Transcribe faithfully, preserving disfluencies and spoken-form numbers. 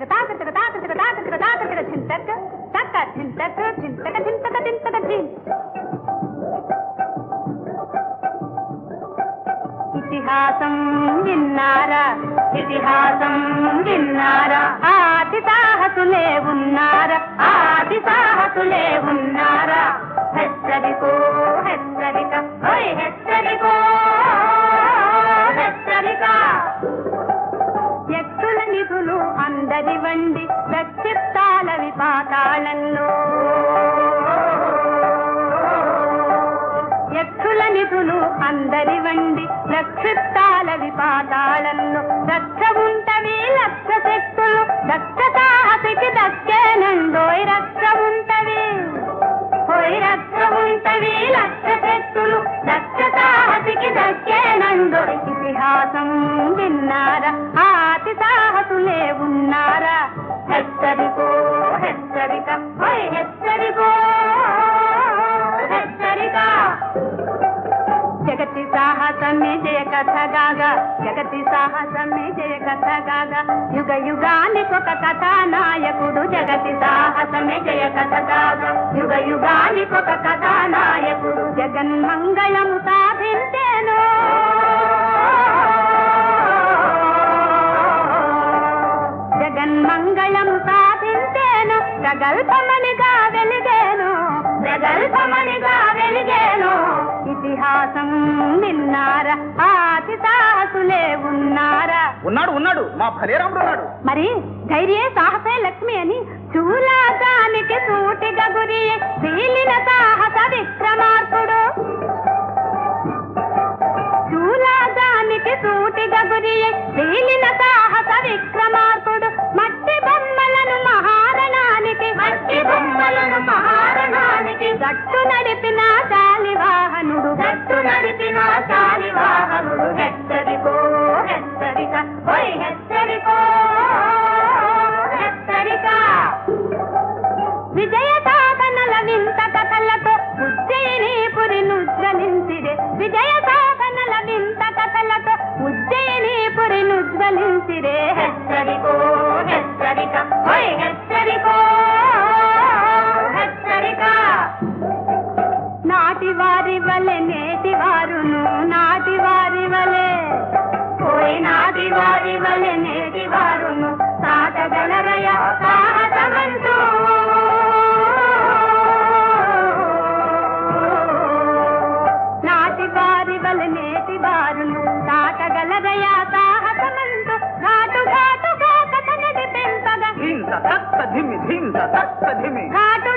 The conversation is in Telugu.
చింతక తాక చింతక తాక చింతక తాక చింతక తాక చింతక చింతక తక్క చింతక చింతక చింతక చింతక చింత. ఇతిహాసం విన్నారా ఇతిహాసం విన్నారా ఆది సాహసులే ఉన్నారా ఆది సాహసులే ఉన్నారా. హెచ్చరికో హెచ్చరిక ఓయ్ హెచ్చరికో హెచ్చరిక. ఎత్తుల నిధులు అందరి వండి రక్షిస్తాలవి పాతాళంలో. ఎత్తుల నిధులు అందరి వండి రక్షిస్తాలవి పాతాళంలో. రక్ష ఉంటవి లక్ష శక్తులు దక్ష సాహసికి దక్కేనండోయ్ రక్ష ఉంటవి ఓయ్ రక్ష ఉంటవి లక్ష శక్తులు దక్ష సాహసికి దక్కేనండోయ్. ఇతిహాసం విన్నారా ఆతి సాహసులే ఉన్నారా. హెచ్చరికో హెచ్చరిక ఓయ్ హెచ్చరికో హెచ్చరిక. జగతి సాహసమే జయ కథ గాగా జగతి సాహసమే జయ కథ గాగా. యుగ యుగానికొక కథానాయకుడు జగతి సాహసమే జయ కథ గాగా. యుగ యుగానికొక కథానాయకుడు జగన్మంగళము సాధించేను జగన్మంగళము సాధించేను. ప్రగల్భమనిగా వెలిగేను ప్రగల్భమనిగా వెలిగేను. ఇతిహాసం విన్నారా ఆతి సాహసులే ఉన్నారా. ఉన్నాడు ఉన్నాడు మా ఫలేరాముడు ఉన్నాడు. మరి ధైర్యే సాహసే లక్ష్మి అని చూలాగానికి సూటిగా గురి తేలిన సాహస విక్రమార్కుడు. చూలాగానికి సూటిగా గురి తేలిన సాహస విక్రమార్కుడు. మట్టి బొమ్మలను మహారణానికి మట్టి బొమ్మలను మహారణానికి గట్టు నడిపిన శాలివాహనుడు గట్టు నడిపిన శాలివాహనుడు. హెచ్చరికో హెచ్చరిక ఓయ్ హెచ్చరికో హెచ్చరిక. విజయ సాధనల వింత కథలతో ఉజ్జయినీపురి నుజ్వలించిరే. విజయ సాధనల వింత కథలతో ఉజ్జయినీపురి నుజ్వలించిరే. హెచ్చరికో హెచ్చరిక ఓయ్ హెచ్చరికో హెచ్చరిక. నాటి వారి వలె నేటి వారును నాటి వారి వలె ఓయ్ నాటి వారి వలె నేటి వారును సాటగలరయ సాహసమంటూ. నాటి వారి వలె నేటి వారును సాటగలరయ సాహసమంటూ. ఘాటు ఘాటుగా కథ నడిపింపగా ధింస తక్క ధిమి ధింస తక్క ధిమి ఘాటు